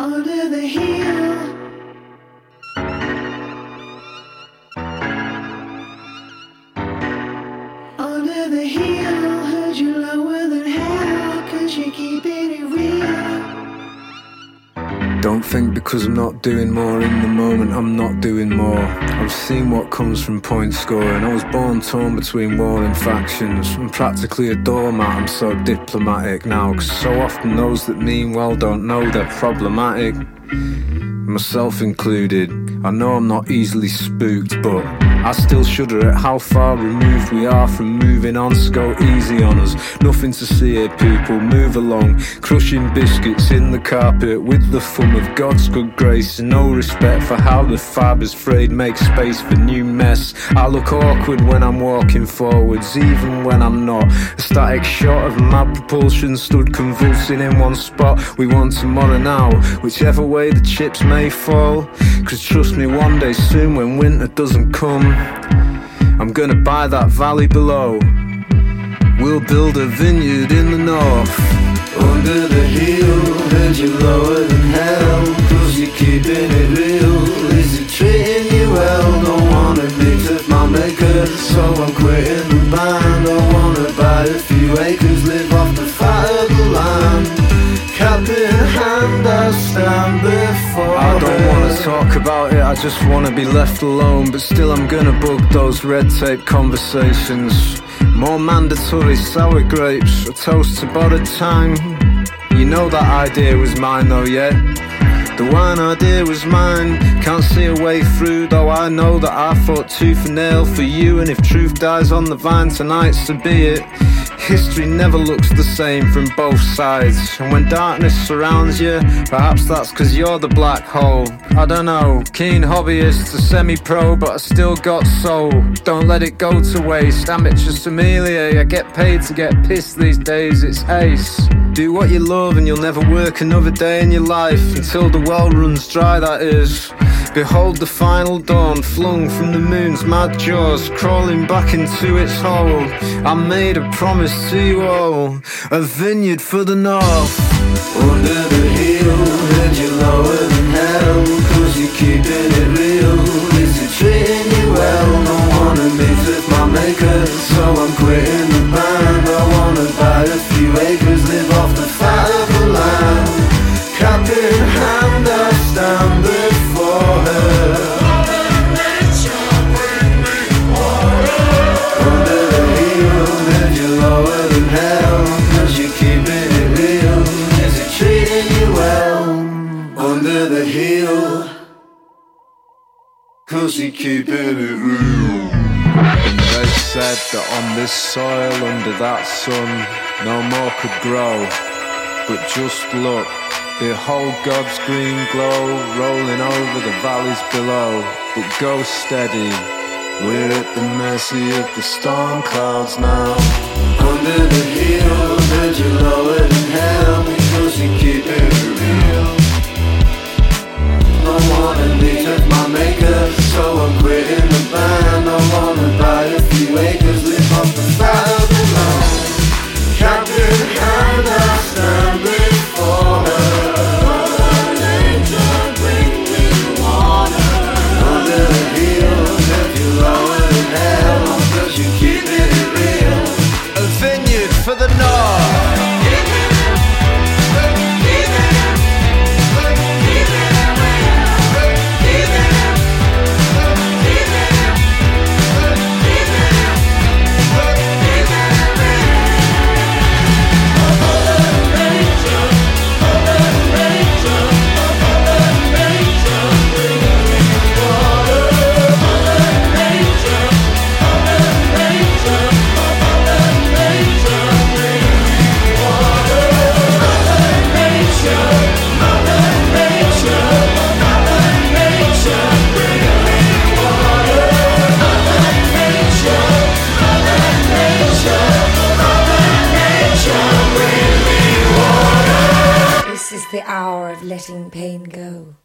under the hill. Under the hill, heard you lower than hell, 'cause you're keeping it real. Don't think because I'm not doing more in the moment, I'm not doing more. I've seen what comes from point scoring. I was born torn between warring factions. I'm practically a doormat, I'm so diplomatic now, 'cause so often those that mean well don't know they're problematic, myself included. I know I'm not easily spooked, but I still shudder at how far removed we are from moving on, so go easy on us. Nothing to see here, people, move along. Crushing biscuits in the carpet with the thumb of God's good grace, and no respect for how the fibres frayed make space for new mess. I look awkward when I'm walking forwards, even when I'm not. A static shot of mad propulsion stood convulsing in one spot. We want tomorrow now, whichever way the chips may fall. 'Cause trust me, one day soon when winter doesn't come, I'm gonna buy that valley below. We'll build a vineyard in the north. Under the hill, heard you lower than hell, 'cause you're keeping it real. Is it treating you well? Don't wanna mix with my maker, so I'm quitting the band. I wanna buy a few acres, live off the fat of the land. Cap in hand, I stand before. I don't wanna talk about it, I just wanna be left alone. But still I'm gonna bug those red tape conversations. More mandatory sour grapes, a toast to borrowed time. You know that idea was mine though, yeah? The wine idea was mine. Can't see a way through, though I know that I fought tooth and nail for you. And if truth dies on the vine tonight, so be it. History never looks the same from both sides. And when darkness surrounds you, perhaps that's 'cause you're the black hole. I don't know, keen hobbyist to semi-pro, but I still got soul. Don't let it go to waste, amateur sommelier. I get paid to get pissed these days, it's ace. Do what you love and you'll never work another day in your life, until the well runs dry, that is. Behold the final dawn, flung from the moon's mad jaws, crawling back into its hole. I made a promise to you all, a vineyard for the north. Under the hill, heard you lower than hell, 'cause you're keeping it real. Is it treating you well? Don't wanna mix with my maker, so I'm quitting the band. I wanna buy a few acres, live off the fat of the land. Cap in hand, I stand before her. Under the hill, heard you lower than hell, 'cause you're keeping it real. Is it treating you well? Under the hill, 'cause you're keeping it real. They said that on this soil, under that sun, no more could grow. But just look, behold God's green glow, rolling over the valleys below. But go steady, we're at the mercy of the storm clouds now. Under the hill, heard you lower than hell, because you keep it real. Don't wanna meet with my maker, so I'm quitting the band. I wanna buy a few acres, live off the fat of the land. Cap in hand, I stand before her. Mother Nature, bring me water. Under the hill, heard you lower than hell, 'cause you keep it real. A vineyard for the north. This is the hour of letting pain go.